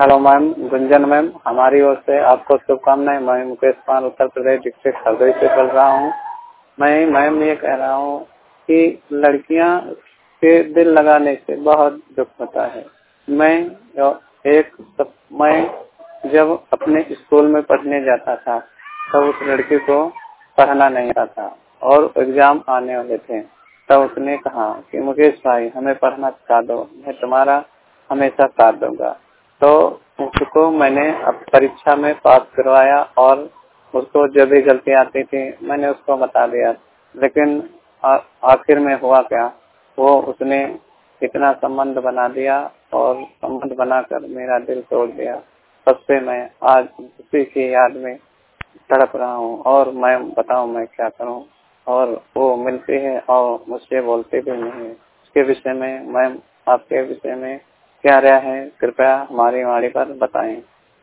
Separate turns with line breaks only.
Hello ma'am, Gunjan ma'am, हमारी ओर से आपको शुभकामनाएं। मैं मुकेश पान उत्तर प्रदेश डिस्ट्रिक्ट हरदोई से बोल रहा हूँ। मैं मैम ये कह रहा हूँ कि लड़कियां के दिल लगाने से बहुत दुख होता है। मैं जब अपने स्कूल में पढ़ने जाता था तब उस लड़की को पढ़ना नहीं आता और एग्जाम आने वाले थे, तब उसने कहा कि मुकेश भाई हमें पढ़ना सिखा दो, मैं तुम्हारा हमेशा साथ दूंगा। तो उसको मैंने अब परीक्षा में पास करवाया और उसको जो भी गलती आती थी मैंने उसको बता दिया। लेकिन आखिर में हुआ क्या, वो उसने इतना संबंध बना दिया और संबंध बनाकर मेरा दिल तोड़ दिया। तब से मैं आज उसी की याद में तड़प रहा हूँ और मैं बताऊँ मैं क्या करूँ। और वो मिलती है और मुझसे बोलते भी नहीं है। उसके विषय में मैम, आपके विषय में क्या राय है, कृपया हमारी वाणी पर बताएं।